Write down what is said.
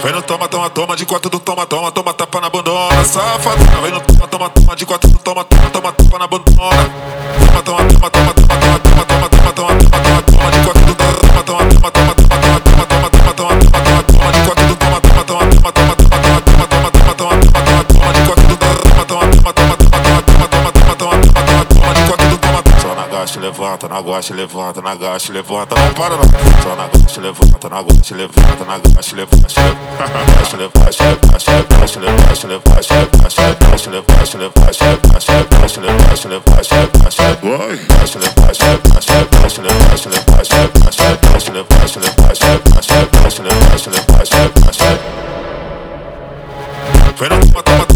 Vem no toma, toma, toma, de quatro do toma, toma, toma, tapa na bandona, safadona. Vem no toma, toma, toma, de quatro do toma, toma, toma, tapa na bandona. Toma, toma, toma, toma, toma, toma, toma, toma, toma, toma, toma, toma, de quatro do toma, toma, toma, toma, toma, toma, toma, toma, toma, toma, toma, toma, de quatro do toma, toma, toma, toma, toma, toma, toma, toma, toma, toma, toma, toma, de quatro do toma, toma, toma, toma, toma, toma, toma, toma, toma, toma, toma, de quatro do toma. Só na gaste, levanta, na gaste, levanta, na gaste, levanta, não para não. Só na gaste, levanta, na gaste, levanta, na gaste, levanta. Vai.